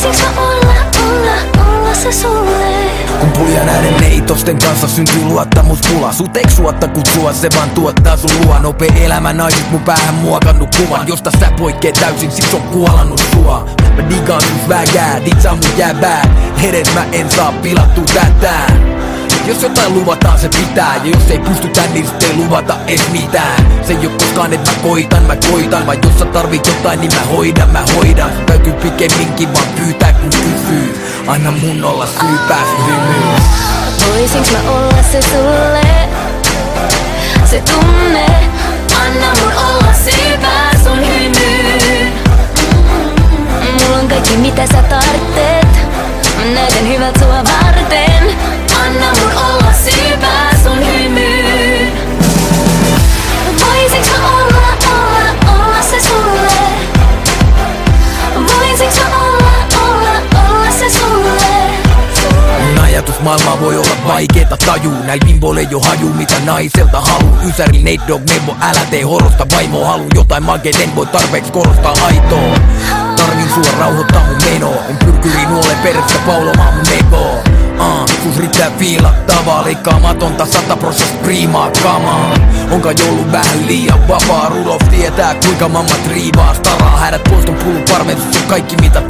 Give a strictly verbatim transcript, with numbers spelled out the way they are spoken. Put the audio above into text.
Voisinks mä olla, olla, olla se sulle? Kun puja näiden neitosten kanssa syntyy luottamuspula. Sut eik suotta kutsua, se vaan tuottaa sun luo. Nopee elämä naiset mun päähän muokannut kuvan. Josta sä poikkeet täysin, sit on kuolannut sua. Mä digaan sus vägää, dit saa mun jäbää. Edes mä en saa pilattua tätä. Jos jotain luvataan se pitää, ja jos ei pystytä niin sit ei luvata ees mitään. Se ei oo koskaan et mä koitan, mä koitan. Vai jos sä tarvit jotain niin mä hoidan, mä hoidan. Täytyy pikemminkin vaan pyytää kun kysyy. Anna mun olla syy päästä hymyyn. Voisinks mä olla se sulle? Se tunne. Anna mun olla syy pää sun hymyyn. Mulla on kaikki mitä sä tarvitset. Mä näytän hyvät sua varten. Anna mun olla syy pää sun hymyyn. Voisinks mä olla, olla, olla se sulle? Voisinks mä olla, olla, olla se sulle? Mun ajatusmaailma voi olla vaikeeta tajuu. Näil bimboille jo haju mitä naiselta haluu. Ysäri, Nate Dogg, Memo, älä tee horosta vaimo. Haluu jotain mageet, en voi tarpeeksi korostaa aitoa. Tarvin sua rauhoittaa mun menoa. On pyrkyri nuolle perästä paulomaan mun ego. Uh, sus riittää fiilattavaa, leikkaamatonta sata prosenttia priimaa kamaa. Onka joulu vähän liian vapaa, Rudolf tietää kuinka mamma triivaa staraa. Hädät pois ton pullun parven, sus on kaikki mitä